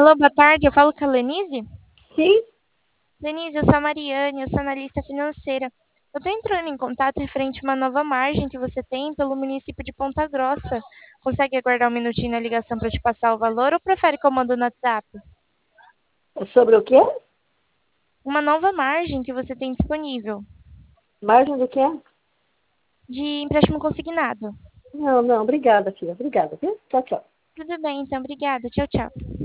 Alô, boa tarde. Eu falo com a Lenise? Sim, Lenise, eu sou a Mariane, eu sou analista financeira. Eu estou entrando em contato referente a uma nova margem que você tem pelo município de Ponta Grossa. Consegue aguardar um minutinho na ligação para te passar o valor ou prefere que eu mando no WhatsApp? sobre o quê? Uma nova margem que você tem disponível Margem do quê? de empréstimo consignado. Não, não, obrigada, filha. Obrigada, viu? Tchau, tchau. Tudo bem, então, obrigada. Tchau, tchau.